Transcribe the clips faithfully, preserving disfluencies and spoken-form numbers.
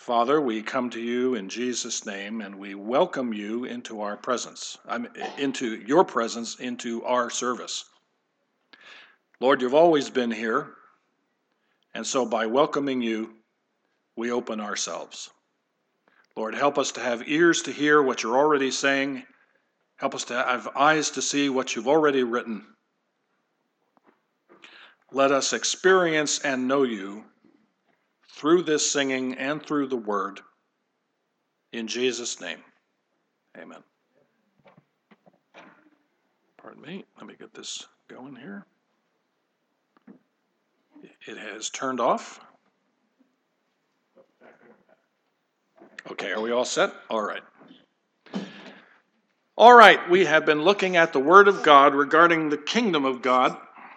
Father, we come to you in Jesus' name, and we welcome you into our presence, I'm, into your presence, into our service. Lord, you've always been here, and so by welcoming you, we open ourselves. Lord, help us to have ears to hear what you're already saying. Help us to have eyes to see what you've already written. Let us experience and know you through this singing and through the word. In Jesus' name, amen. Pardon me, let me get this going here. It has turned off. Okay, are we all set? All right. All right, we have been looking at the Word of God regarding the kingdom of God,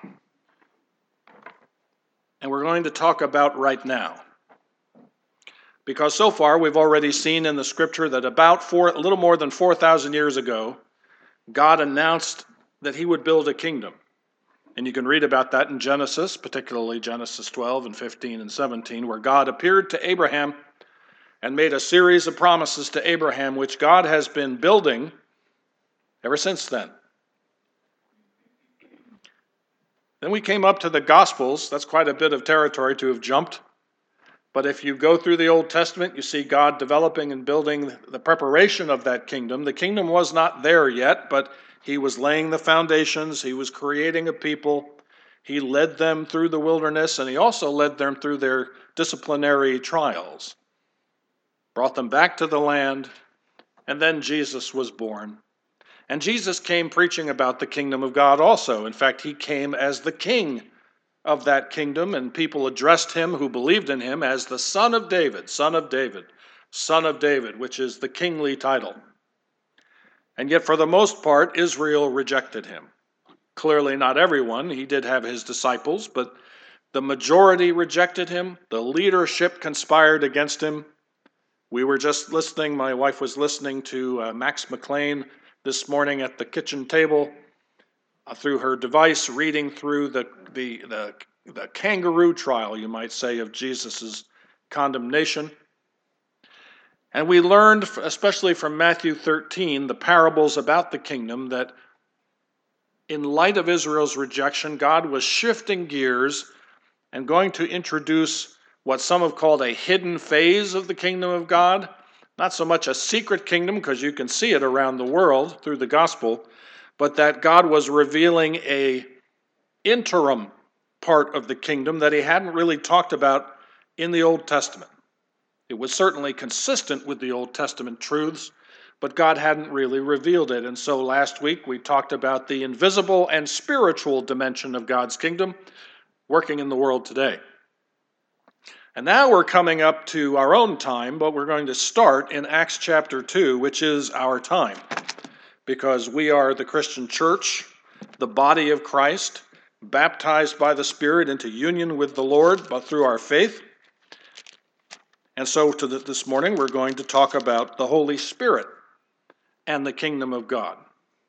and we're going to talk about right now. Because so far we've already seen in the scripture that about four, a little more than four thousand years ago, God announced that he would build a kingdom. And you can read about that in Genesis, particularly Genesis twelve and fifteen and seventeen, where God appeared to Abraham and made a series of promises to Abraham, which God has been building ever since then. Then we came up to the Gospels. That's quite a bit of territory to have jumped. But if you go through the Old Testament, you see God developing and building the preparation of that kingdom. The kingdom was not there yet, but he was laying the foundations. He was creating a people. He led them through the wilderness, and he also led them through their disciplinary trials. Brought them back to the land, and then Jesus was born. And Jesus came preaching about the kingdom of God also. In fact, he came as the king of that kingdom, and people addressed him who believed in him as the Son of David, Son of David, Son of David, which is the kingly title. And yet, for the most part, Israel rejected him. Clearly not everyone. He did have his disciples, but the majority rejected him. The leadership conspired against him. We were just listening, my wife was listening to uh, Max McLean this morning at the kitchen table uh, through her device, reading through the, the, the, the kangaroo trial, you might say, of Jesus' condemnation. And we learned, especially from Matthew thirteen, the parables about the kingdom, that in light of Israel's rejection, God was shifting gears and going to introduce what some have called a hidden phase of the kingdom of God. Not so much a secret kingdom, because you can see it around the world through the gospel, but that God was revealing a interim part of the kingdom that he hadn't really talked about in the Old Testament. It was certainly consistent with the Old Testament truths, but God hadn't really revealed it. And so last week we talked about the invisible and spiritual dimension of God's kingdom working in the world today. And now we're coming up to our own time, but we're going to start in Acts chapter two, which is our time, because we are the Christian church, the body of Christ, baptized by the Spirit into union with the Lord, but through our faith. And so to the, this morning we're going to talk about the Holy Spirit and the kingdom of God.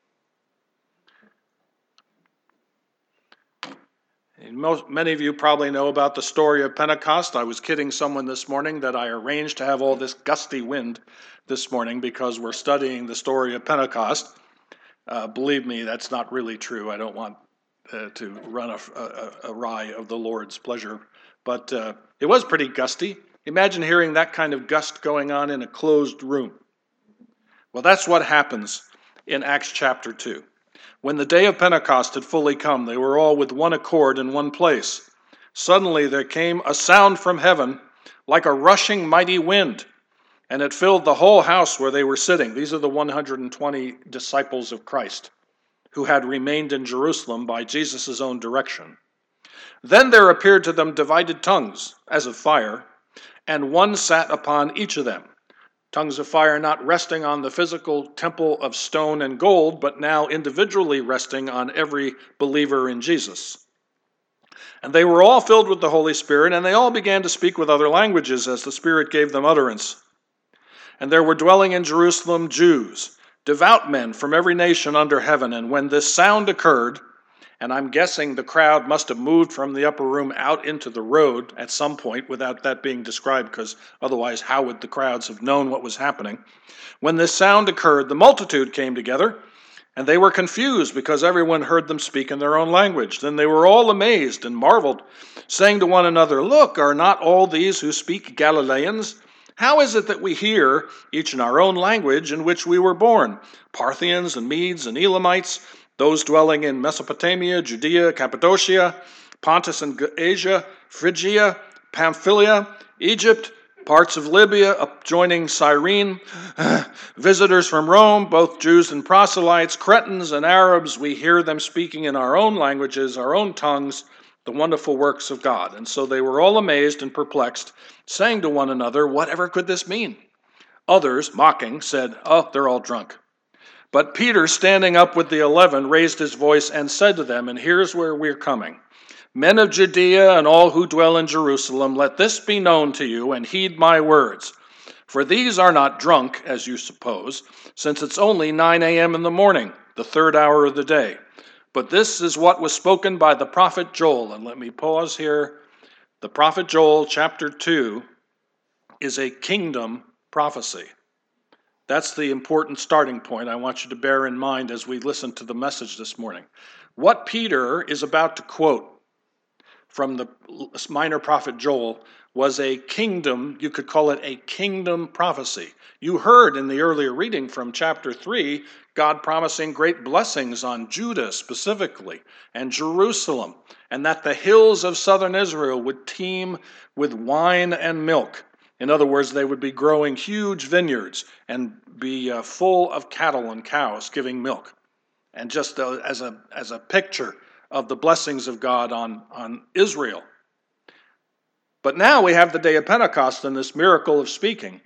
Most, many of you probably know about the story of Pentecost. I was kidding someone this morning that I arranged to have all this gusty wind this morning because we're studying the story of Pentecost. Uh, believe me, that's not really true. I don't want uh, to run a, a, a awry of the Lord's pleasure. But uh, it was pretty gusty. Imagine hearing that kind of gust going on in a closed room. Well, that's what happens in Acts chapter two. When the day of Pentecost had fully come, they were all with one accord in one place. Suddenly there came a sound from heaven like a rushing mighty wind, and it filled the whole house where they were sitting. These are the one hundred twenty disciples of Christ who had remained in Jerusalem by Jesus' own direction. Then there appeared to them divided tongues, as of fire, and one sat upon each of them. Tongues of fire not resting on the physical temple of stone and gold, but now individually resting on every believer in Jesus. And they were all filled with the Holy Spirit, and they all began to speak with other languages as the Spirit gave them utterance. And there were dwelling in Jerusalem Jews, devout men from every nation under heaven. And when this sound occurred, And I'm guessing the crowd must have moved from the upper room out into the road at some point without that being described, because otherwise how would the crowds have known what was happening? When this sound occurred, the multitude came together, and they were confused because everyone heard them speak in their own language. Then they were all amazed and marveled, saying to one another, "Look, are not all these who speak Galileans? How is it that we hear, each in our own language in which we were born, Parthians and Medes and Elamites, those dwelling in Mesopotamia, Judea, Cappadocia, Pontus and Asia, Phrygia, Pamphylia, Egypt, parts of Libya adjoining Cyrene, visitors from Rome, both Jews and proselytes, Cretans and Arabs, we hear them speaking in our own languages, our own tongues, the wonderful works of God." And so they were all amazed and perplexed, saying to one another, "Whatever could this mean?" Others, mocking, said, "Oh, they're all drunk." But Peter, standing up with the eleven, raised his voice and said to them, and here's where we're coming, "Men of Judea and all who dwell in Jerusalem, let this be known to you, and heed my words. For these are not drunk, as you suppose, since it's only nine a.m. in the morning, the third hour of the day. But this is what was spoken by the prophet Joel." And let me pause here. The prophet Joel, chapter two, is a kingdom prophecy. That's the important starting point I want you to bear in mind as we listen to the message this morning. What Peter is about to quote from the minor prophet Joel was a kingdom, you could call it a kingdom prophecy. You heard in the earlier reading from chapter three, God promising great blessings on Judah specifically and Jerusalem, and that the hills of southern Israel would teem with wine and milk. In other words, they would be growing huge vineyards and be uh, full of cattle and cows giving milk. And just uh, as a as a picture of the blessings of God on, on Israel. But now we have the day of Pentecost and this miracle of speaking.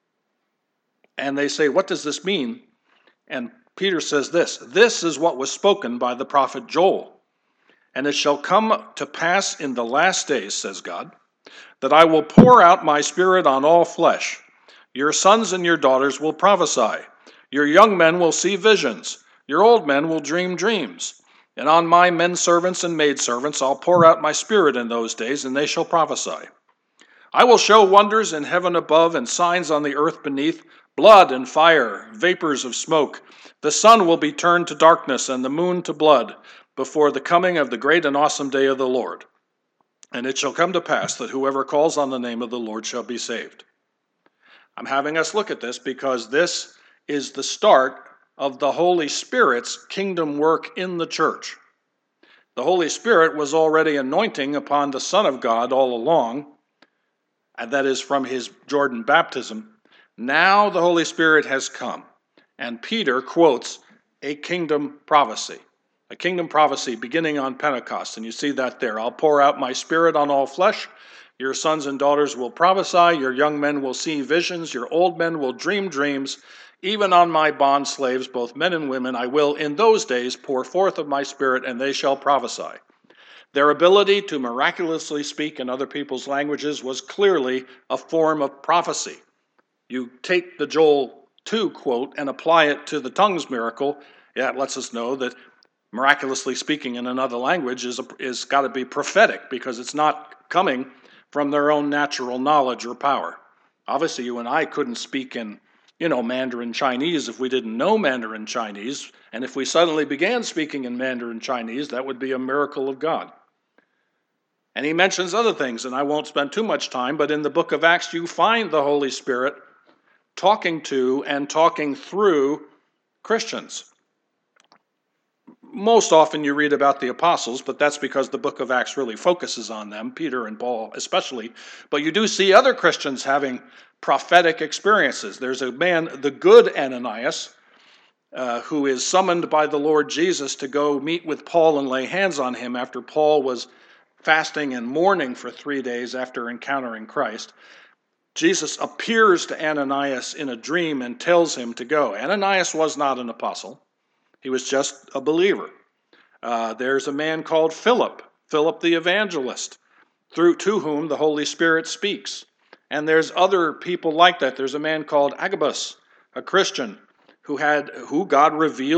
And they say, what does this mean? And Peter says this, "This is what was spoken by the prophet Joel. And it shall come to pass in the last days, says God, that I will pour out my spirit on all flesh. Your sons and your daughters will prophesy. Your young men will see visions. Your old men will dream dreams. And on my men servants and maidservants I'll pour out my spirit in those days, and they shall prophesy. I will show wonders in heaven above and signs on the earth beneath, blood and fire, vapors of smoke. The sun will be turned to darkness and the moon to blood before the coming of the great and awesome day of the Lord. And it shall come to pass that whoever calls on the name of the Lord shall be saved." I'm having us look at this because this is the start of the Holy Spirit's kingdom work in the church. The Holy Spirit was already anointing upon the Son of God all along, and that is from his Jordan baptism. Now the Holy Spirit has come, and Peter quotes a kingdom prophecy. A kingdom prophecy beginning on Pentecost, and you see that there. "I'll pour out my spirit on all flesh. Your sons and daughters will prophesy. Your young men will see visions. Your old men will dream dreams. Even on my bond slaves, both men and women, I will in those days pour forth of my spirit, and they shall prophesy." Their ability to miraculously speak in other people's languages was clearly a form of prophecy. You take the Joel two quote and apply it to the tongues miracle, yeah, it lets us know that miraculously speaking in another language is, is got to be prophetic because it's not coming from their own natural knowledge or power. Obviously, you and I couldn't speak in, you know, Mandarin Chinese if we didn't know Mandarin Chinese, and if we suddenly began speaking in Mandarin Chinese, that would be a miracle of God. And he mentions other things, and I won't spend too much time, but in the book of Acts, you find the Holy Spirit talking to and talking through Christians. Most often you read about the apostles, but that's because the book of Acts really focuses on them, Peter and Paul especially. But you do see other Christians having prophetic experiences. There's a man, the good Ananias, uh, who is summoned by the Lord Jesus to go meet with Paul and lay hands on him after Paul was fasting and mourning for three days after encountering Christ. Jesus appears to Ananias in a dream and tells him to go. Ananias was not an apostle. He was just a believer. Uh, there's a man called Philip, Philip the evangelist, through to whom the Holy Spirit speaks. And there's other people like that. There's a man called Agabus, a Christian, who had who God revealed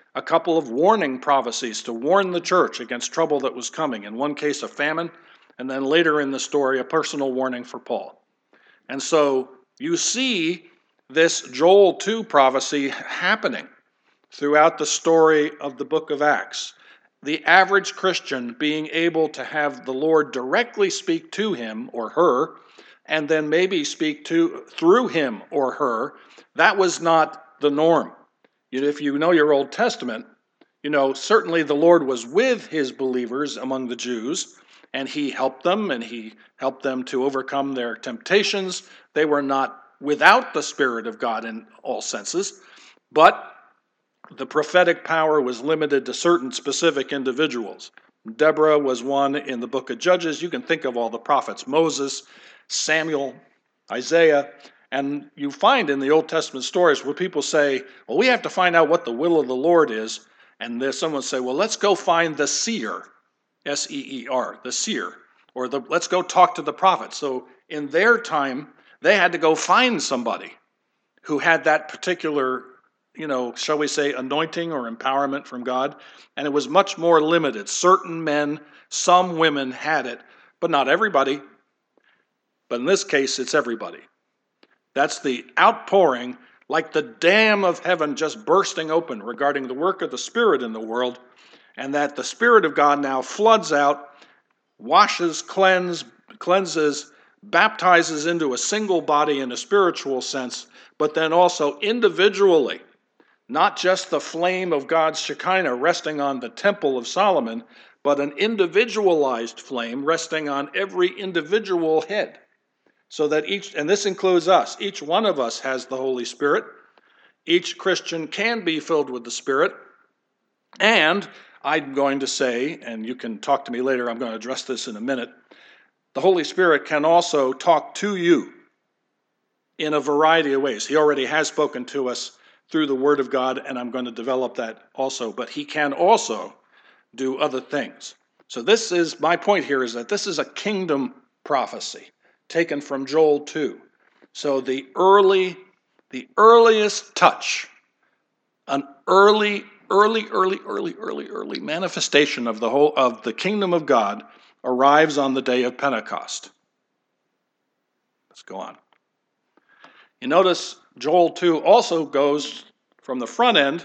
a couple of warning prophecies to warn the church against trouble that was coming. In one case, a famine, and then later in the story, a personal warning for Paul. And so you see this Joel two prophecy happening throughout the story of the book of Acts. The average Christian being able to have the Lord directly speak to him or her, and then maybe speak to through him or her, that was not the norm. If you know your Old Testament, you know, certainly the Lord was with his believers among the Jews, and he helped them, and he helped them to overcome their temptations. They were not without the Spirit of God in all senses, but the prophetic power was limited to certain specific individuals. Deborah was one in the book of Judges. You can think of all the prophets, Moses, Samuel, Isaiah, and you find in the Old Testament stories where people say, well, we have to find out what the will of the Lord is, and there's someone say, well, let's go find the seer, S E E R, the seer, or the, let's go talk to the prophet. So in their time, they had to go find somebody who had that particular, you know, shall we say, anointing or empowerment from God, and it was much more limited. Certain men, some women had it, but not everybody. But in this case, it's everybody. That's the outpouring, like the dam of heaven just bursting open regarding the work of the Spirit in the world, and that the Spirit of God now floods out, washes, cleanse, cleanses, baptizes into a single body in a spiritual sense, but then also individually. Not just the flame of God's Shekinah resting on the temple of Solomon, but an individualized flame resting on every individual head. So that each, and this includes us, each one of us has the Holy Spirit. Each Christian can be filled with the Spirit. And I'm going to say, and you can talk to me later, I'm going to address this in a minute, the Holy Spirit can also talk to you in a variety of ways. He already has spoken to us through the Word of God, and I'm going to develop that also. But he can also do other things. So this is, my point here is that this is a kingdom prophecy taken from Joel two. So the early, the earliest touch, an early, early, early, early, early, early manifestation of the whole of the kingdom of God arrives on the day of Pentecost. Let's go on. You notice Joel two also goes from the front end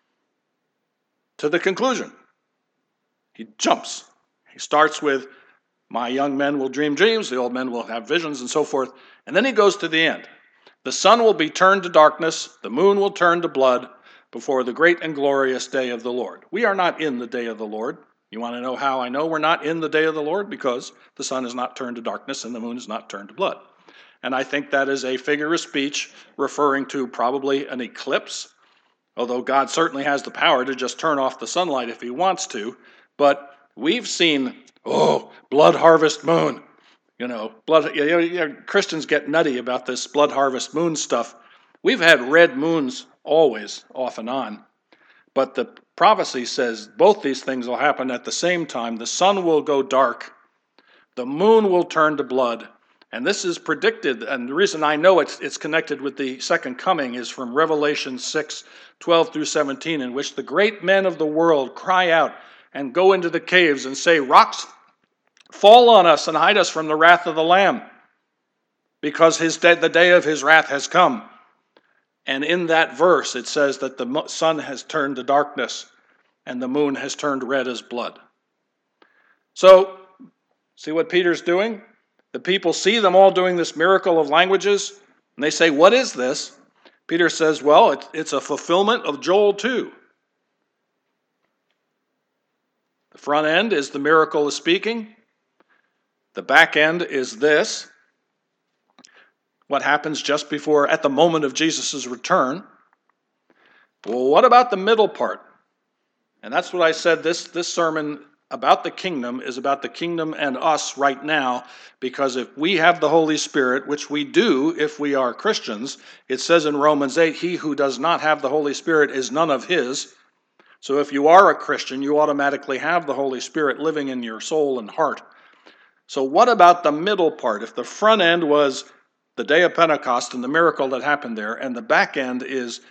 to the conclusion. He jumps. He starts with, my young men will dream dreams, the old men will have visions, and so forth. And then he goes to the end. The sun will be turned to darkness, the moon will turn to blood before the great and glorious day of the Lord. We are not in the day of the Lord. You want to know how I know we're not in the day of the Lord? Because the sun is not turned to darkness and the moon is not turned to blood. And I think that is a figure of speech referring to probably an eclipse, although God certainly has the power to just turn off the sunlight if he wants to. But we've seen, oh, blood harvest moon. You know, blood. You know, you know, Christians get nutty about this blood harvest moon stuff. We've had red moons always, off and on. But the prophecy says both these things will happen at the same time. The sun will go dark. The moon will turn to blood. And this is predicted, and the reason I know it's, it's connected with the second coming is from Revelation six, twelve through seventeen, in which the great men of the world cry out and go into the caves and say, rocks fall on us and hide us from the wrath of the Lamb, because his day, the day of his wrath has come. And in that verse it says that the sun has turned to darkness and the moon has turned red as blood. So, see what Peter's doing? The people see them all doing this miracle of languages, and they say, what is this? Peter says, well, it, it's a fulfillment of Joel two. The front end is the miracle of speaking. The back end is this, what happens just before, at the moment of Jesus' return. Well, what about the middle part? And that's what I said, this, this sermon about the kingdom is about the kingdom and us right now, because if we have the Holy Spirit, which we do if we are Christians, it says in Romans eight, he who does not have the Holy Spirit is none of his. So if you are a Christian, you automatically have the Holy Spirit living in your soul and heart. So what about the middle part? If the front end was the day of Pentecost and the miracle that happened there, and the back end is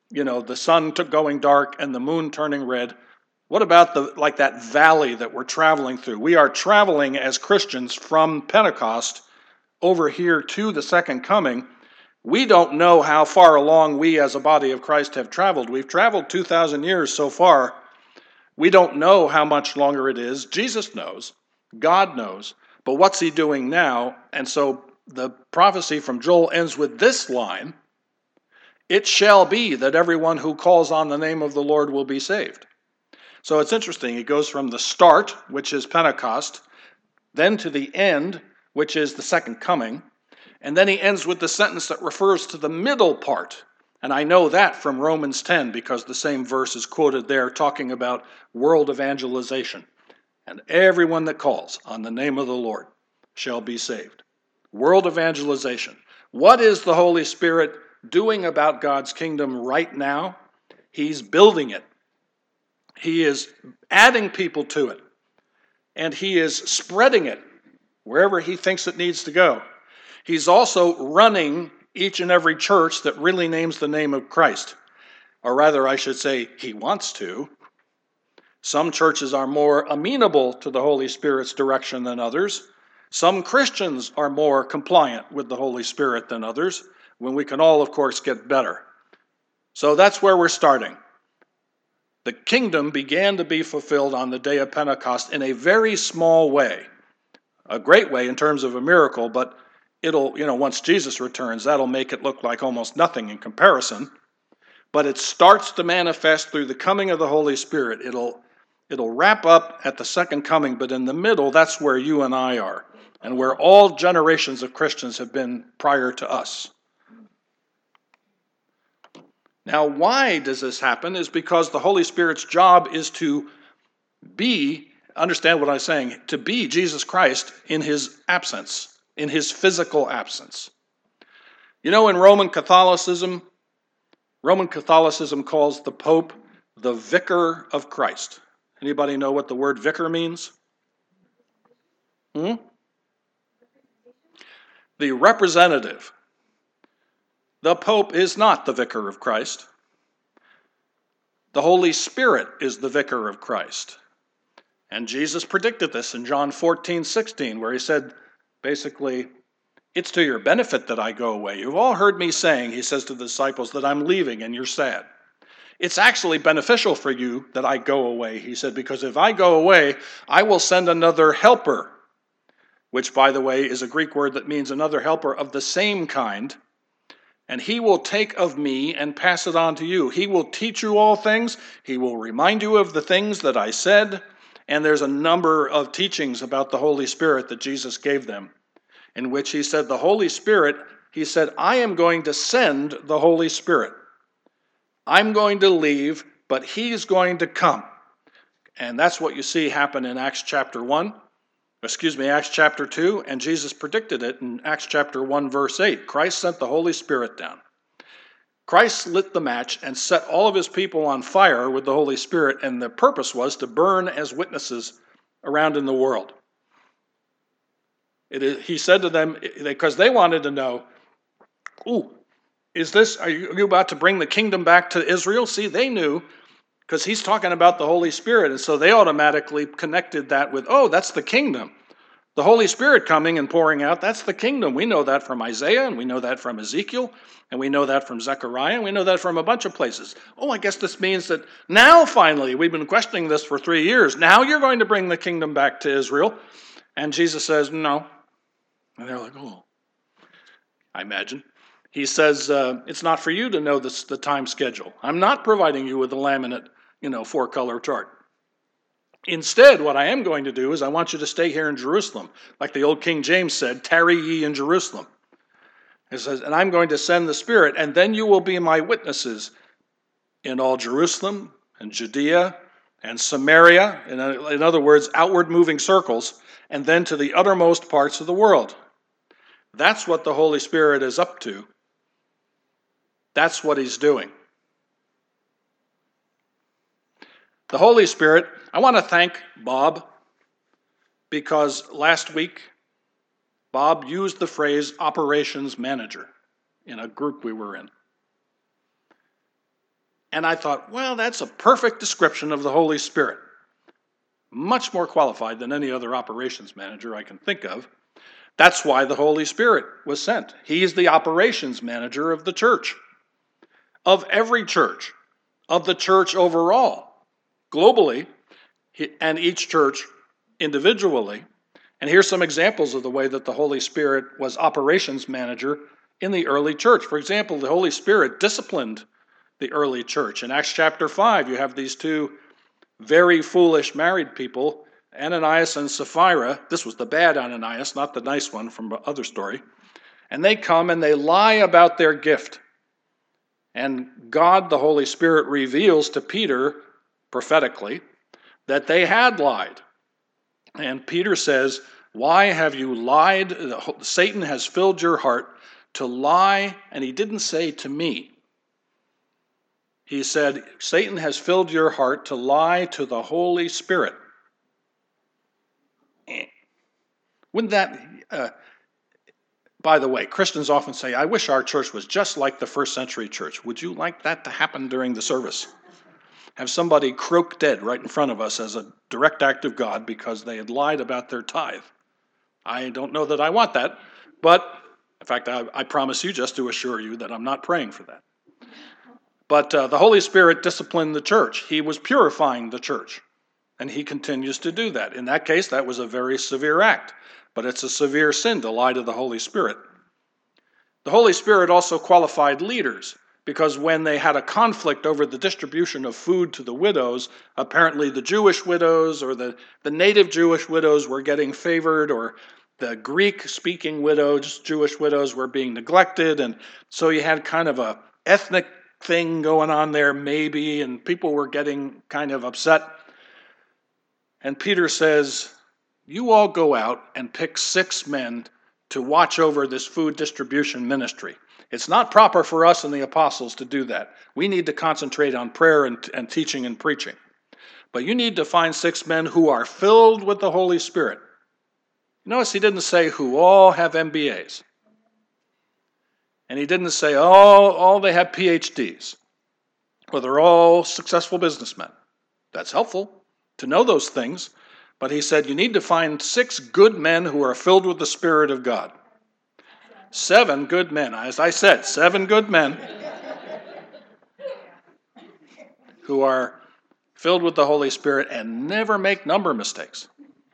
you know, the sun took going dark and the moon turning red. What about the like that valley that we're traveling through? We are traveling as Christians from Pentecost over here to the second coming. We don't know how far along we as a body of Christ have traveled. We've traveled two thousand years so far. We don't know how much longer it is. Jesus knows. God knows. But what's he doing now? And so the prophecy from Joel ends with this line: "It shall be that everyone who calls on the name of the Lord will be saved." So it's interesting. It goes from the start, which is Pentecost, then to the end, which is the second coming, and then he ends with the sentence that refers to the middle part. And I know that from Romans ten because the same verse is quoted there talking about world evangelization. And everyone that calls on the name of the Lord shall be saved. World evangelization. What is the Holy Spirit doing about God's kingdom right now? He's building it. He is adding people to it. And he is spreading it wherever he thinks it needs to go. He's also running each and every church that really names the name of Christ. Or rather, I should say, he wants to. Some churches are more amenable to the Holy Spirit's direction than others. Some Christians are more compliant with the Holy Spirit than others, when we can all, of course, get better. So that's where we're starting. The kingdom began to be fulfilled on the day of Pentecost in a very small way. A great way in terms of a miracle, but it'll, you know, once Jesus returns, that'll make it look like almost nothing in comparison. But it starts to manifest through the coming of the Holy Spirit. It'll, it'll wrap up at the second coming, but in the middle, that's where you and I are, and where all generations of Christians have been prior to us. Now, why does this happen? Is because the Holy Spirit's job is to be, understand what I'm saying, to be Jesus Christ in his absence, in his physical absence. You know, in Roman Catholicism, Roman Catholicism calls the Pope the Vicar of Christ. Anybody know what the word vicar means? Hmm? The representative. The Pope is not the Vicar of Christ. The Holy Spirit is the Vicar of Christ. And Jesus predicted this in John fourteen sixteen, where he said, basically, it's to your benefit that I go away. You've all heard me saying, he says to the disciples, that I'm leaving and you're sad. It's actually beneficial for you that I go away, he said, because if I go away, I will send another helper, which, by the way, is a Greek word that means another helper of the same kind. And he will take of me and pass it on to you. He will teach you all things. He will remind you of the things that I said. And there's a number of teachings about the Holy Spirit that Jesus gave them, in which he said, the Holy Spirit, he said, I am going to send the Holy Spirit. I'm going to leave, but he's going to come. And that's what you see happen in Acts chapter one. Excuse me, Acts chapter two, and Jesus predicted it in Acts chapter one, verse eight. Christ sent the Holy Spirit down. Christ lit the match and set all of his people on fire with the Holy Spirit, and the purpose was to burn as witnesses around in the world. It is, he said to them, because they wanted to know, ooh, is this, are you, are you about to bring the kingdom back to Israel? See, they knew, because he's talking about the Holy Spirit, and so they automatically connected that with, oh, that's the kingdom. The Holy Spirit coming and pouring out, that's the kingdom. We know that from Isaiah, and we know that from Ezekiel, and we know that from Zechariah, and we know that from a bunch of places. Oh, I guess this means that now, finally, we've been questioning this for three years. Now you're going to bring the kingdom back to Israel. And Jesus says, no. And they're like, oh, I imagine. He says, uh, it's not for you to know this, the time schedule. I'm not providing you with a laminate, you know, four-color chart. Instead, what I am going to do is I want you to stay here in Jerusalem. Like the old King James said, tarry ye in Jerusalem. It says, and I'm going to send the Spirit, and then you will be my witnesses in all Jerusalem and Judea and Samaria, in, in other words, outward moving circles, and then to the uttermost parts of the world. That's what the Holy Spirit is up to. That's what he's doing. The Holy Spirit, I want to thank Bob, because last week Bob used the phrase operations manager in a group we were in. And I thought, well, that's a perfect description of the Holy Spirit. Much more qualified than any other operations manager I can think of. That's why the Holy Spirit was sent. He is the operations manager of the church, of every church, of the church overall, globally, and each church individually. And here's some examples of the way that the Holy Spirit was operations manager in the early church. For example, the Holy Spirit disciplined the early church. In Acts chapter five, you have these two very foolish married people, Ananias and Sapphira. This was the bad Ananias, not the nice one from the other story. And they come and they lie about their gift. And God, the Holy Spirit, reveals to Peter prophetically that they had lied. And Peter says, why have you lied? Satan has filled your heart to lie, and he didn't say to me. He said, Satan has filled your heart to lie to the Holy Spirit. Wouldn't that, uh, by the way, Christians often say, I wish our church was just like the first century church. Would you like that to happen during the service? Have somebody croak dead right in front of us as a direct act of God because they had lied about their tithe? I don't know that I want that, but in fact, I, I promise you just to assure you that I'm not praying for that. But uh, the Holy Spirit disciplined the church. He was purifying the church, and he continues to do that. In that case, that was a very severe act, but it's a severe sin to lie to the Holy Spirit. The Holy Spirit also qualified leaders, because when they had a conflict over the distribution of food to the widows, apparently the Jewish widows or the, the native Jewish widows were getting favored, or the Greek-speaking widows, Jewish widows, were being neglected, and so you had kind of a ethnic thing going on there, maybe, and people were getting kind of upset. And Peter says, you all go out and pick six men to watch over this food distribution ministry. It's not proper for us and the apostles to do that. We need to concentrate on prayer and, and teaching and preaching. But you need to find six men who are filled with the Holy Spirit. Notice he didn't say who all have M B As. And he didn't say, oh, all they have P H Ds. Or they're all successful businessmen. That's helpful to know those things. But he said, you need to find six good men who are filled with the Spirit of God. Seven good men. As I said, seven good men who are filled with the Holy Spirit and never make number mistakes.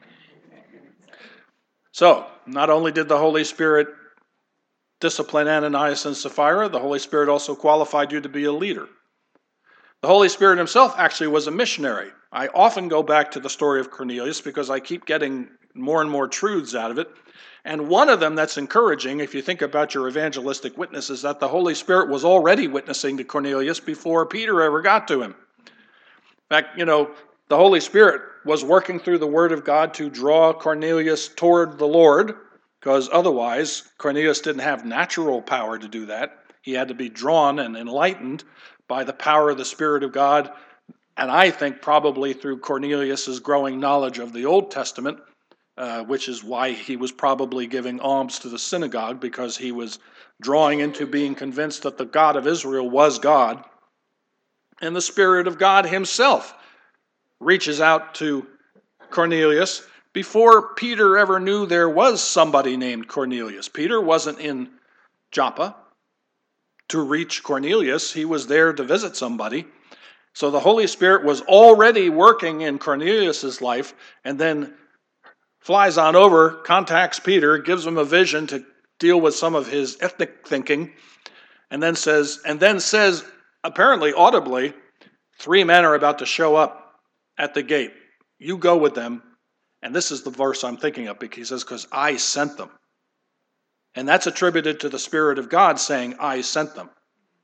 So, not only did the Holy Spirit discipline Ananias and Sapphira, the Holy Spirit also qualified you to be a leader. The Holy Spirit himself actually was a missionary. I often go back to the story of Cornelius because I keep getting more and more truths out of it. And one of them that's encouraging, if you think about your evangelistic witness, is that the Holy Spirit was already witnessing to Cornelius before Peter ever got to him. In fact, you know, the Holy Spirit was working through the Word of God to draw Cornelius toward the Lord, because otherwise Cornelius didn't have natural power to do that. He had to be drawn and enlightened by the power of the Spirit of God, and I think probably through Cornelius' growing knowledge of the Old Testament, uh, which is why he was probably giving alms to the synagogue, because he was drawing into being convinced that the God of Israel was God. And the Spirit of God himself reaches out to Cornelius before Peter ever knew there was somebody named Cornelius. Peter wasn't in Joppa to reach Cornelius. He was there to visit somebody. So the Holy Spirit was already working in Cornelius' life, and then flies on over, contacts Peter, gives him a vision to deal with some of his ethnic thinking, and then says, and then says, apparently audibly, three men are about to show up at the gate. You go with them. And this is the verse I'm thinking of, because he says, because I sent them. And that's attributed to the Spirit of God saying, I sent them.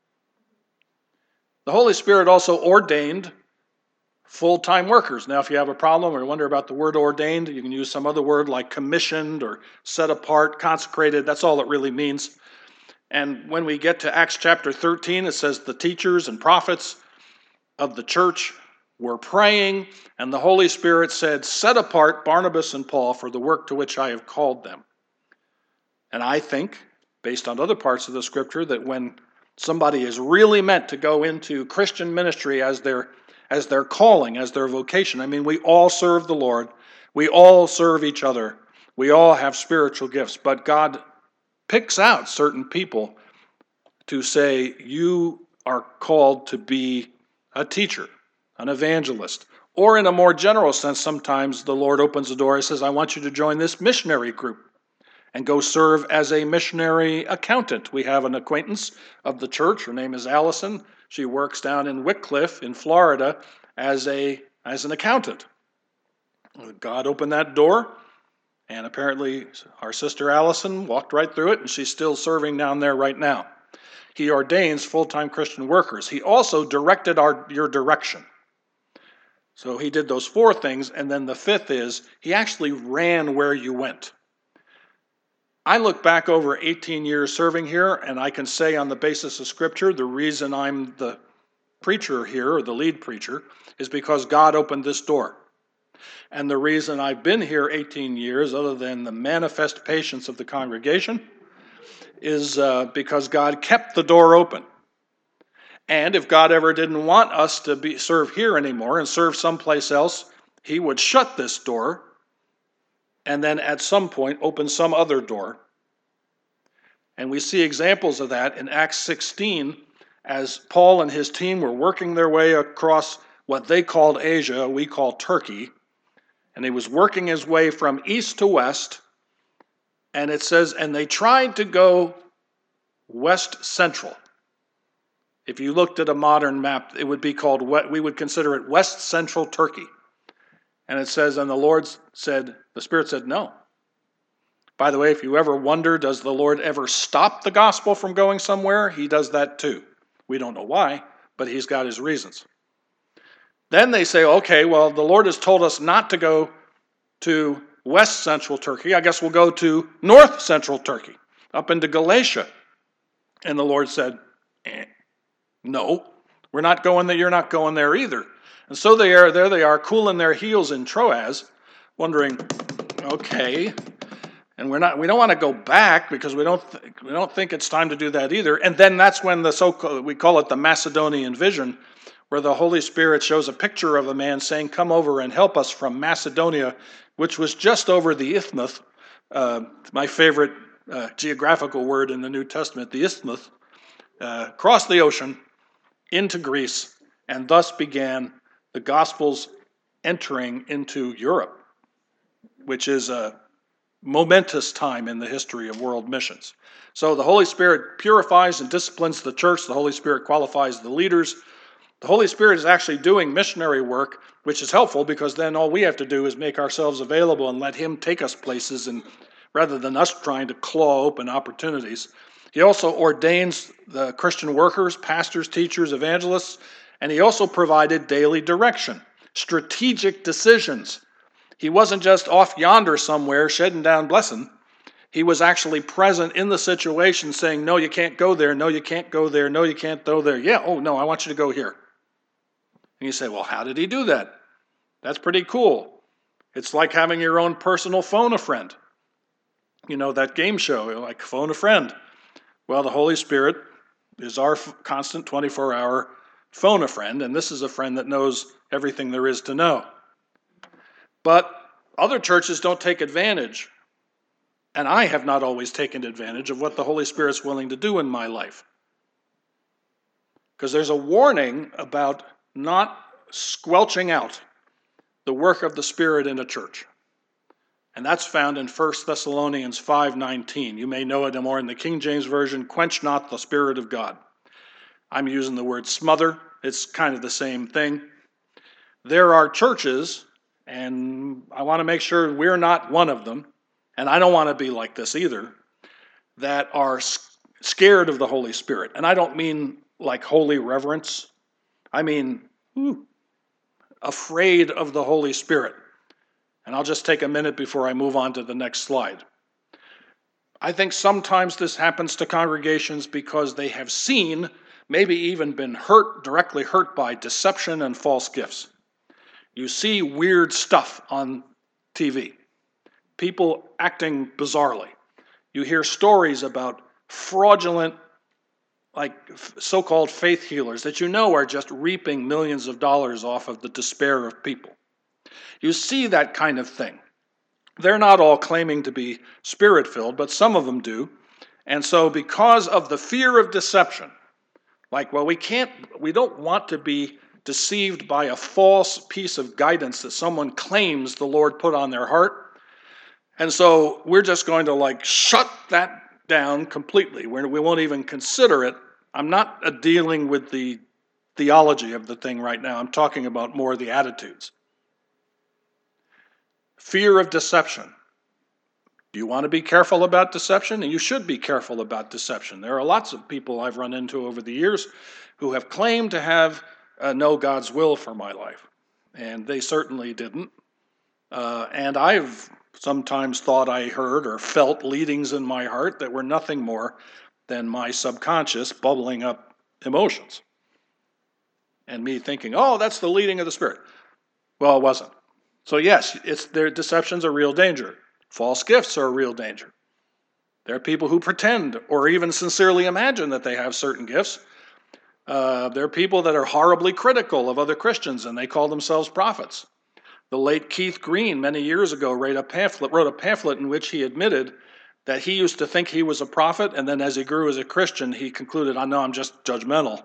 The Holy Spirit also ordained full-time workers. Now, if you have a problem or wonder about the word ordained, you can use some other word like commissioned or set apart, consecrated. That's all it really means. And when we get to Acts chapter thirteen, it says the teachers and prophets of the church were praying, and the Holy Spirit said, set apart Barnabas and Paul for the work to which I have called them. And I think, based on other parts of the scripture, that when somebody is really meant to go into Christian ministry as their as their calling, as their vocation. I mean, we all serve the Lord. We all serve each other. We all have spiritual gifts, but God picks out certain people to say, you are called to be a teacher, an evangelist, or in a more general sense, sometimes the Lord opens the door and says, I want you to join this missionary group and go serve as a missionary accountant. We have an acquaintance of the church. Her name is Allison. She works down in Wycliffe in Florida as a as an accountant. God opened that door, and apparently our sister Allison walked right through it, and she's still serving down there right now. He ordains full-time Christian workers. He also directed our your direction. So he did those four things, and then the fifth is he actually ran where you went. I look back over eighteen years serving here, and I can say on the basis of Scripture, the reason I'm the preacher here, or the lead preacher, is because God opened this door. And the reason I've been here eighteen years, other than the manifest patience of the congregation, is uh, because God kept the door open. And if God ever didn't want us to be serve here anymore and serve someplace else, he would shut this door and then at some point open some other door. And we see examples of that in Acts sixteen as Paul and his team were working their way across what they called Asia, we call Turkey. And he was working his way from east to west. And it says, and they tried to go west central. If you looked at a modern map, it would be called, we would consider it west central Turkey. And it says, and the Lord said, the Spirit said, no. By the way, if you ever wonder, does the Lord ever stop the gospel from going somewhere? He does that too. We don't know why, but he's got his reasons. Then they say, okay, well, the Lord has told us not to go to west central Turkey. I guess we'll go to north central Turkey, up into Galatia. And the Lord said, eh, no, we're not going there. You're not going there either. And so they are, there they are, cooling their heels in Troas, wondering, okay, and we're not, we don't want to go back because we don't, th- we don't think it's time to do that either. And then that's when the so-called, we call it the Macedonian vision, where the Holy Spirit shows a picture of a man saying, come over and help us from Macedonia, which was just over the Isthmus, uh, my favorite uh, geographical word in the New Testament, the Isthmus, uh, across the ocean into Greece, and thus began the Gospels entering into Europe, which is a momentous time in the history of world missions. So the Holy Spirit purifies and disciplines the church. The Holy Spirit qualifies the leaders. The Holy Spirit is actually doing missionary work, which is helpful because then all we have to do is make ourselves available and let him take us places, and rather than us trying to claw open opportunities. He also ordains the Christian workers, pastors, teachers, evangelists, and he also provided daily direction, strategic decisions. He wasn't just off yonder somewhere shedding down blessing. He was actually present in the situation saying, no, you can't go there. No, you can't go there. No, you can't go there. Yeah, oh, no, I want you to go here. And you say, well, how did he do that? That's pretty cool. It's like having your own personal phone a friend. You know, that game show, like phone a friend. Well, the Holy Spirit is our constant twenty-four hour phone a friend, and this is a friend that knows everything there is to know. But other churches don't take advantage, and I have not always taken advantage of what the Holy Spirit's willing to do in my life. Because there's a warning about not squelching out the work of the Spirit in a church. And that's found in First Thessalonians five nineteen. You may know it more in the King James Version, quench not the Spirit of God. I'm using the word smother. It's kind of the same thing. There are churches, and I want to make sure we're not one of them, and I don't want to be like this either, that are scared of the Holy Spirit. And I don't mean like holy reverence. I mean ooh, afraid of the Holy Spirit. And I'll just take a minute before I move on to the next slide. I think sometimes this happens to congregations because they have seen, maybe even been hurt, directly hurt by deception and false gifts. You see weird stuff on T V. People acting bizarrely. You hear stories about fraudulent like so-called faith healers that you know are just reaping millions of dollars off of the despair of people. You see that kind of thing. They're not all claiming to be spirit-filled, but some of them do. And so because of the fear of deception, like, well, we can't, we don't want to be deceived by a false piece of guidance that someone claims the Lord put on their heart. And so we're just going to like shut that down completely. We're, we won't even consider it. I'm not uh, dealing with the theology of the thing right now. I'm talking about more the attitudes. Fear of deception. Do you want to be careful about deception? And you should be careful about deception. There are lots of people I've run into over the years who have claimed to have uh, know God's will for my life. And they certainly didn't. Uh, and I've sometimes thought I heard or felt leadings in my heart that were nothing more than my subconscious bubbling up emotions. And me thinking, oh, that's the leading of the Spirit. Well, it wasn't. So yes, it's their deception's a real danger. False gifts are a real danger. There are people who pretend or even sincerely imagine that they have certain gifts. Uh, there are people that are horribly critical of other Christians and they call themselves prophets. The late Keith Green, many years ago, wrote a pamphlet, wrote a pamphlet in which he admitted that he used to think he was a prophet, and then as he grew as a Christian, he concluded, I know I'm just judgmental.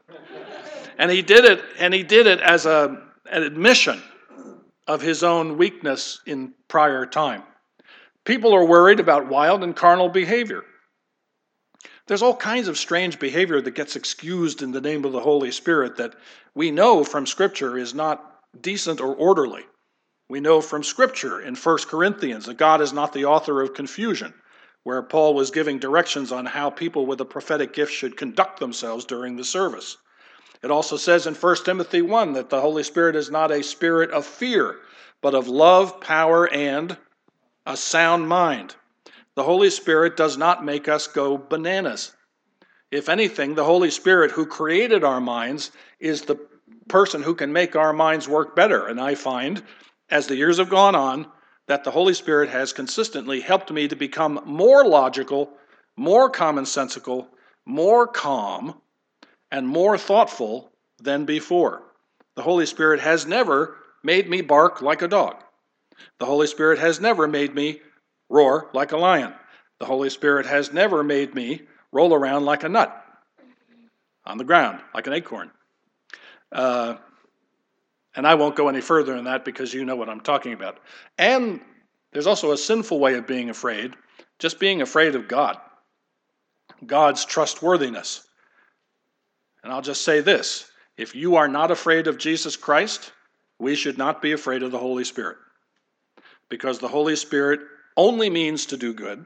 and he did it, and he did it as a, an admission of his own weakness in prior time. People are worried about wild and carnal behavior. There's all kinds of strange behavior that gets excused in the name of the Holy Spirit that we know from Scripture is not decent or orderly. We know from Scripture in First Corinthians that God is not the author of confusion, where Paul was giving directions on how people with a prophetic gift should conduct themselves during the service. It also says in First Timothy one that the Holy Spirit is not a spirit of fear, but of love, power, and a sound mind. The Holy Spirit does not make us go bananas. If anything, the Holy Spirit who created our minds is the person who can make our minds work better. And I find, as the years have gone on, that the Holy Spirit has consistently helped me to become more logical, more commonsensical, more calm, and more thoughtful than before. The Holy Spirit has never made me bark like a dog. The Holy Spirit has never made me roar like a lion. The Holy Spirit has never made me roll around like a nut on the ground, like an acorn. Uh, and I won't go any further than that because you know what I'm talking about. And there's also a sinful way of being afraid, just being afraid of God, God's trustworthiness. And I'll just say this, if you are not afraid of Jesus Christ, we should not be afraid of the Holy Spirit. Because the Holy Spirit only means to do good,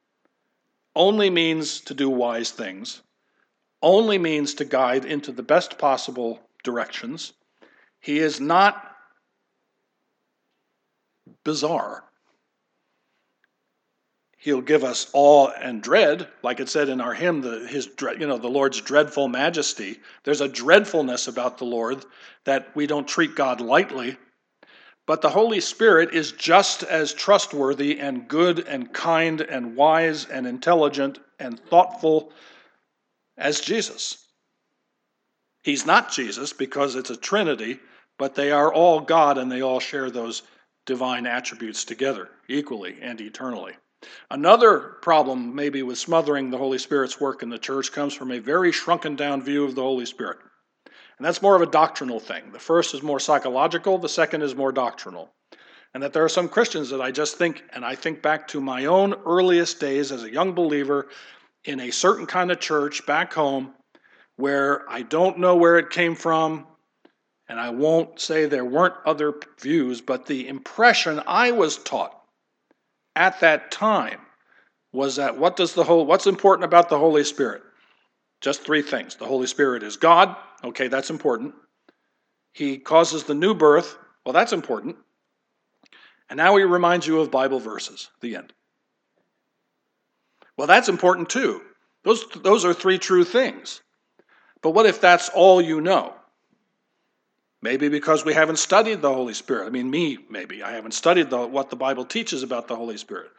only means to do wise things, only means to guide into the best possible directions. He is not bizarre. He'll give us awe and dread, like it said in our hymn, the, his, you know, the Lord's dreadful majesty. There's a dreadfulness about the Lord that we don't treat God lightly. But the Holy Spirit is just as trustworthy and good and kind and wise and intelligent and thoughtful as Jesus. He's not Jesus because it's a Trinity, but they are all God and they all share those divine attributes together equally and eternally. Another problem maybe with smothering the Holy Spirit's work in the church comes from a very shrunken down view of the Holy Spirit. And that's more of a doctrinal thing. The first is more psychological, the second is more doctrinal. And that there are some Christians that I just think, and I think back to my own earliest days as a young believer in a certain kind of church back home where I don't know where it came from, and I won't say there weren't other views, but the impression I was taught at that time was that what does the whole, what's important about the Holy Spirit? Just three things. The Holy Spirit is God. Okay, that's important. He causes the new birth. Well, that's important. And now he reminds you of Bible verses. The end. Well, that's important too. Those, those are three true things. But what if that's all you know? Maybe because we haven't studied the Holy Spirit. I mean, me, maybe. I haven't studied the, what the Bible teaches about the Holy Spirit.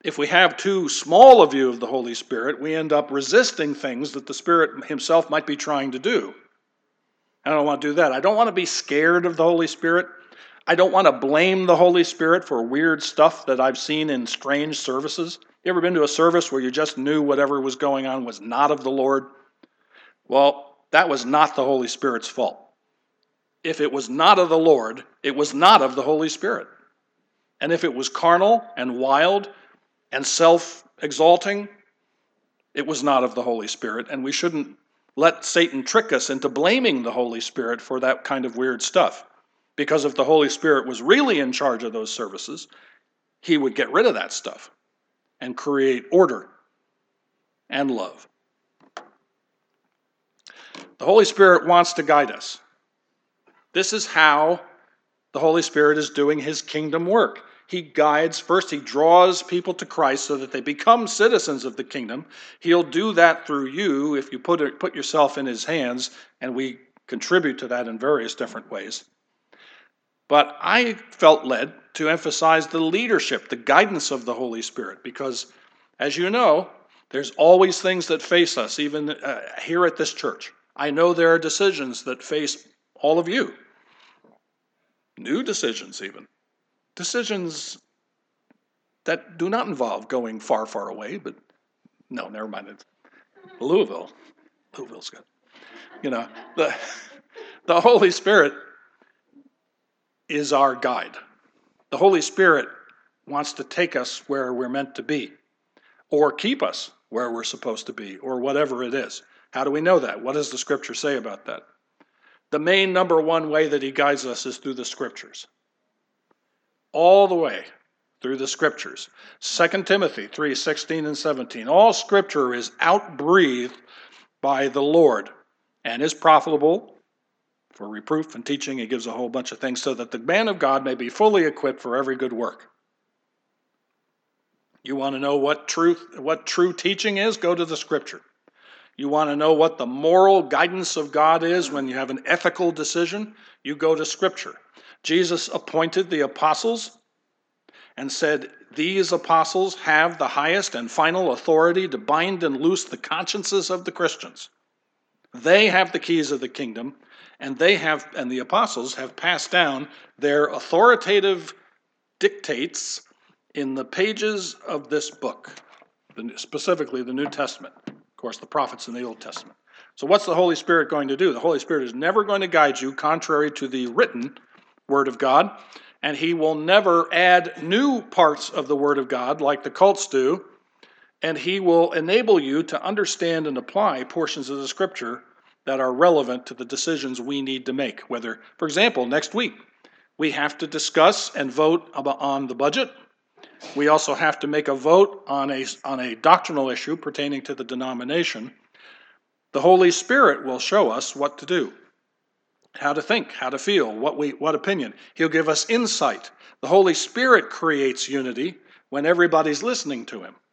If we have too small a view of the Holy Spirit, we end up resisting things that the Spirit himself might be trying to do. I don't want to do that. I don't want to be scared of the Holy Spirit. I don't want to blame the Holy Spirit for weird stuff that I've seen in strange services. You ever been to a service where you just knew whatever was going on was not of the Lord? Well, that was not the Holy Spirit's fault. If it was not of the Lord, it was not of the Holy Spirit. And if it was carnal and wild and self-exalting, it was not of the Holy Spirit. And we shouldn't let Satan trick us into blaming the Holy Spirit for that kind of weird stuff. Because if the Holy Spirit was really in charge of those services, he would get rid of that stuff and create order and love. The Holy Spirit wants to guide us. This is how the Holy Spirit is doing his kingdom work. He guides, first he draws people to Christ so that they become citizens of the kingdom. He'll do that through you if you put it, put yourself in his hands, and we contribute to that in various different ways. But I felt led to emphasize the leadership, the guidance of the Holy Spirit, because, as you know, there's always things that face us, even uh, here at this church. I know there are decisions that face all of you. New decisions, even. Decisions that do not involve going far, far away, but no, never mind. It's Louisville. Louisville's good. You know, the, the Holy Spirit is our guide. The Holy Spirit wants to take us where we're meant to be, or keep us where we're supposed to be, or whatever it is. How do we know that? What does the Scripture say about that? The main number one way that he guides us is through the Scriptures. All the way through the Scriptures. Second Timothy three sixteen and seventeen. All Scripture is outbreathed by the Lord and is profitable for reproof and teaching. He gives a whole bunch of things so that the man of God may be fully equipped for every good work. You want to know what truth, what true teaching is? Go to the Scripture. You want to know what the moral guidance of God is when you have an ethical decision? You go to Scripture. Jesus appointed the apostles and said, these apostles have the highest and final authority to bind and loose the consciences of the Christians. They have the keys of the kingdom, and they have, and the apostles have passed down their authoritative dictates in the pages of this book, specifically the New Testament. Of course, the prophets in the Old Testament. So what's the Holy Spirit going to do? The Holy Spirit is never going to guide you contrary to the written Word of God, and he will never add new parts of the Word of God like the cults do, and he will enable you to understand and apply portions of the Scripture that are relevant to the decisions we need to make. Whether, for example, next week, we have to discuss and vote on the budget. We also have to make a vote on a, on a doctrinal issue pertaining to the denomination. The Holy Spirit will show us what to do, how to think, how to feel, what we what opinion. He'll give us insight. The Holy Spirit creates unity when everybody's listening to him.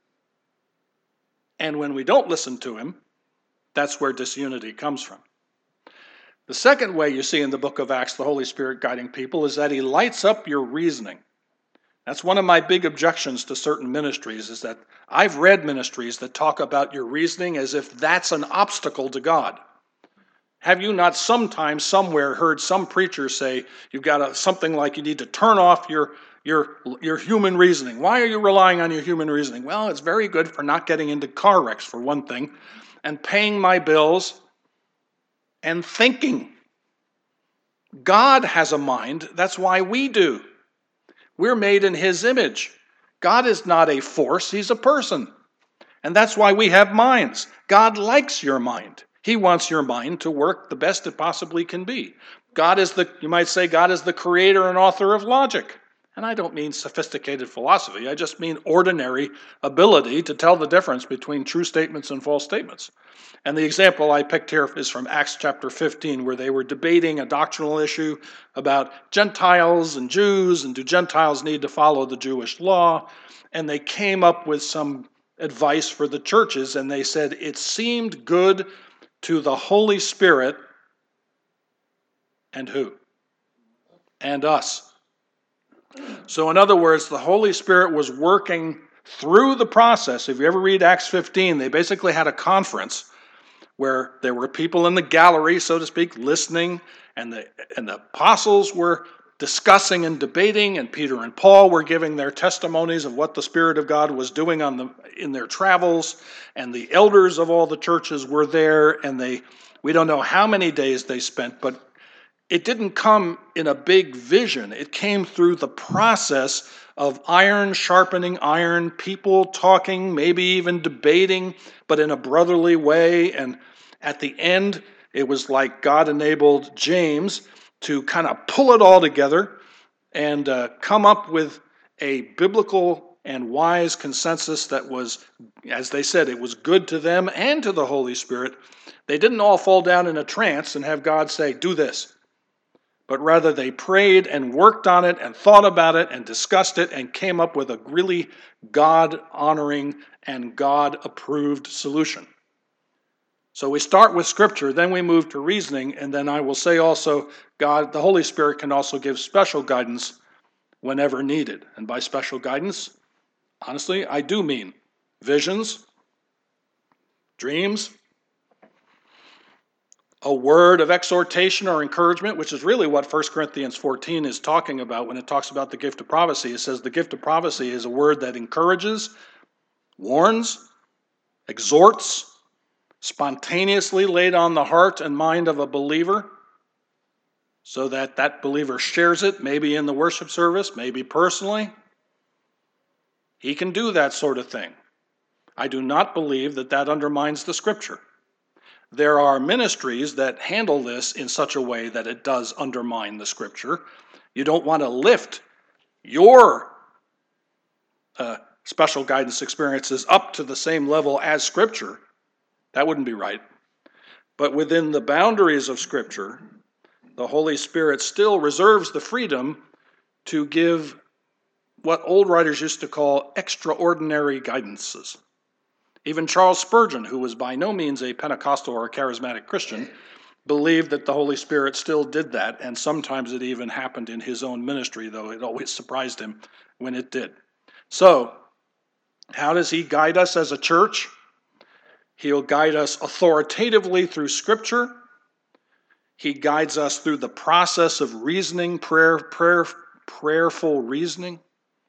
And when we don't listen to him, that's where disunity comes from. The second way you see in the book of Acts the Holy Spirit guiding people is that he lights up your reasoning. That's one of my big objections to certain ministries, is that I've read ministries that talk about your reasoning as if that's an obstacle to God. Have you not sometime, somewhere, heard some preacher say you've got a, something like you need to turn off your, your, your human reasoning? Why are you relying on your human reasoning? Well, it's very good for not getting into car wrecks, for one thing, and paying my bills and thinking. God has a mind. That's why we do. We're made in his image. God is not a force, he's a person. And that's why we have minds. God likes your mind. He wants your mind to work the best it possibly can be. God is the, you might say, God is the creator and author of logic. And I don't mean sophisticated philosophy. I just mean ordinary ability to tell the difference between true statements and false statements. And the example I picked here is from Acts chapter fifteen, where they were debating a doctrinal issue about Gentiles and Jews, and do Gentiles need to follow the Jewish law? And they came up with some advice for the churches, and they said it seemed good to the Holy Spirit, and who? And us. So in other words, the Holy Spirit was working through the process. If you ever read Acts fifteen, they basically had a conference where there were people in the gallery, so to speak, listening, and the, and the apostles were discussing and debating, and Peter and Paul were giving their testimonies of what the Spirit of God was doing on the, in their travels, and the elders of all the churches were there, and they, we don't know how many days they spent, but it didn't come in a big vision. It came through the process of iron sharpening iron, people talking, maybe even debating, but in a brotherly way. And at the end, it was like God enabled James to kind of pull it all together and uh, come up with a biblical and wise consensus that was, as they said, it was good to them and to the Holy Spirit. They didn't all fall down in a trance and have God say, do this. But rather they prayed and worked on it and thought about it and discussed it and came up with a really God-honoring and God-approved solution. So we start with Scripture, then we move to reasoning, and then I will say also, God, the Holy Spirit can also give special guidance whenever needed. And by special guidance, honestly, I do mean visions, dreams, a word of exhortation or encouragement, which is really what First Corinthians fourteen is talking about when it talks about the gift of prophecy. It says the gift of prophecy is a word that encourages, warns, exhorts, spontaneously laid on the heart and mind of a believer so that that believer shares it, maybe in the worship service, maybe personally. He can do that sort of thing. I do not believe that that undermines the Scripture. There are ministries that handle this in such a way that it does undermine the Scripture. You don't want to lift your uh, special guidance experiences up to the same level as Scripture. That wouldn't be right. But within the boundaries of Scripture, the Holy Spirit still reserves the freedom to give what old writers used to call extraordinary guidances. Even Charles Spurgeon, who was by no means a Pentecostal or a charismatic Christian, believed that the Holy Spirit still did that, and sometimes it even happened in his own ministry, though it always surprised him when it did. So, how does he guide us as a church? He'll guide us authoritatively through Scripture. He guides us through the process of reasoning, prayer, prayer, prayerful reasoning.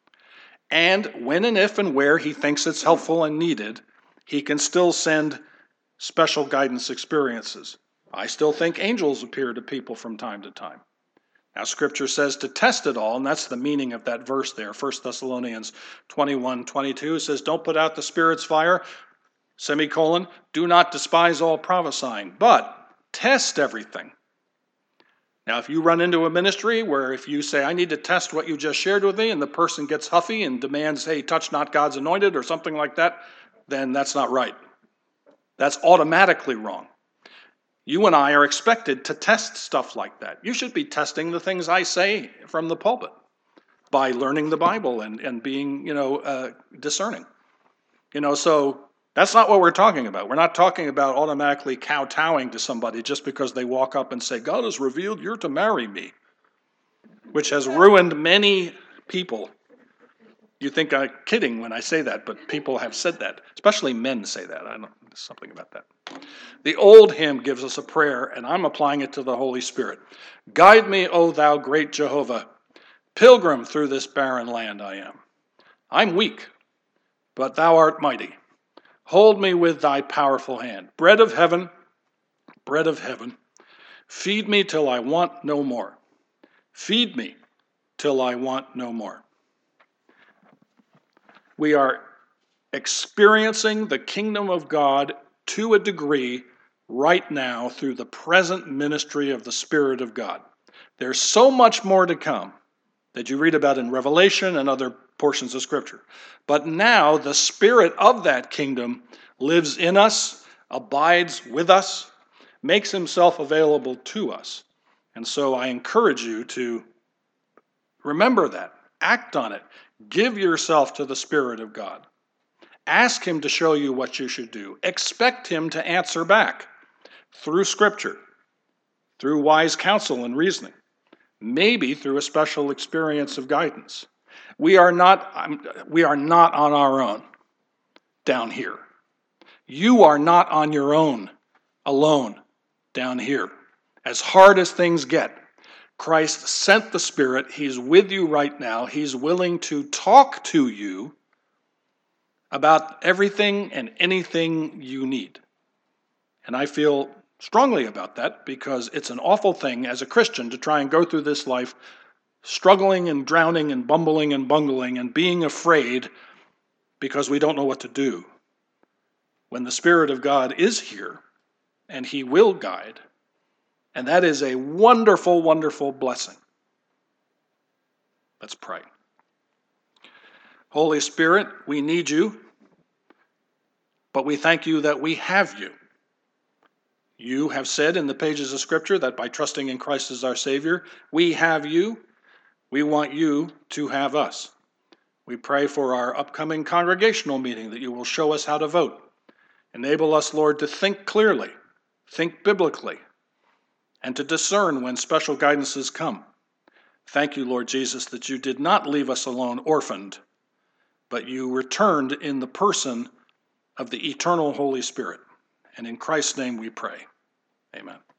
And when and if and where he thinks it's helpful and needed, he can still send special guidance experiences. I still think angels appear to people from time to time. Now, Scripture says to test it all, and that's the meaning of that verse there. First Thessalonians twenty-one twenty-two says, don't put out the Spirit's fire, semicolon, do not despise all prophesying, but test everything. Now, if you run into a ministry where if you say, I need to test what you just shared with me, and the person gets huffy and demands, hey, touch not God's anointed or something like that, then that's not right. That's automatically wrong. You and I are expected to test stuff like that. You should be testing the things I say from the pulpit by learning the Bible and, and being, you know, uh, discerning. You know, so that's not what we're talking about. We're not talking about automatically kowtowing to somebody just because they walk up and say, God has revealed you're to marry me, which has ruined many people. You think I'm kidding when I say that, but people have said that. Especially men say that. I don't know, there's something about that. The old hymn gives us a prayer, and I'm applying it to the Holy Spirit. Guide me, O thou great Jehovah. Pilgrim through this barren land I am. I'm weak, but thou art mighty. Hold me with thy powerful hand. Bread of heaven, bread of heaven, feed me till I want no more. Feed me till I want no more. We are experiencing the kingdom of God to a degree right now through the present ministry of the Spirit of God. There's so much more to come that you read about in Revelation and other portions of Scripture. But now the Spirit of that kingdom lives in us, abides with us, makes himself available to us. And so I encourage you to remember that, act on it, give yourself to the Spirit of God. Ask him to show you what you should do. Expect him to answer back through Scripture, through wise counsel and reasoning, maybe through a special experience of guidance. We are not, I'm, we are not on our own down here. You are not on your own, alone, down here. As hard as things get, Christ sent the Spirit. He's with you right now. He's willing to talk to you about everything and anything you need. And I feel strongly about that because it's an awful thing as a Christian to try and go through this life struggling and drowning and bumbling and bungling and being afraid because we don't know what to do. When the Spirit of God is here and He will guide, and that is a wonderful, wonderful blessing. Let's pray. Holy Spirit, we need you, but we thank you that we have you. You have said in the pages of Scripture that by trusting in Christ as our Savior, we have you. We want you to have us. We pray for our upcoming congregational meeting that you will show us how to vote. Enable us, Lord, to think clearly, think biblically, and to discern when special guidances come. Thank you, Lord Jesus, that you did not leave us alone orphaned, but you returned in the person of the eternal Holy Spirit. And in Christ's name we pray. Amen.